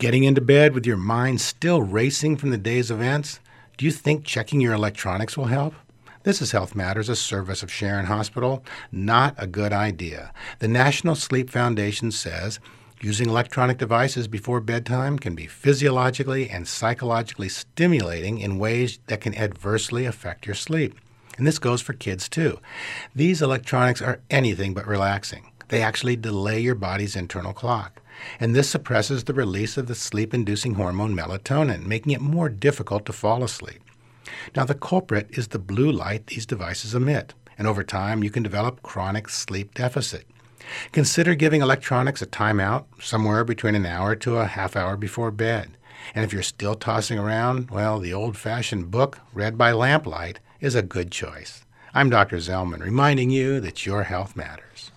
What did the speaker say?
Getting into bed with your mind still racing from the day's events? Do you think checking your electronics will help? This is Health Matters, a service of Sharon Hospital. Not a good idea. The National Sleep Foundation says using electronic devices before bedtime can be physiologically and psychologically stimulating in ways that can adversely affect your sleep. And this goes for kids too. These electronics are anything but relaxing. They actually delay your body's internal clock. And this suppresses the release of the sleep-inducing hormone melatonin, making it more difficult to fall asleep. Now, the culprit is the blue light these devices emit, and over time you can develop chronic sleep deficit. Consider giving electronics a timeout somewhere between an hour to a half hour before bed. And if you're still tossing around, well, the old-fashioned book read by lamplight is a good choice. I'm Dr. Zellman, reminding you that your health matters.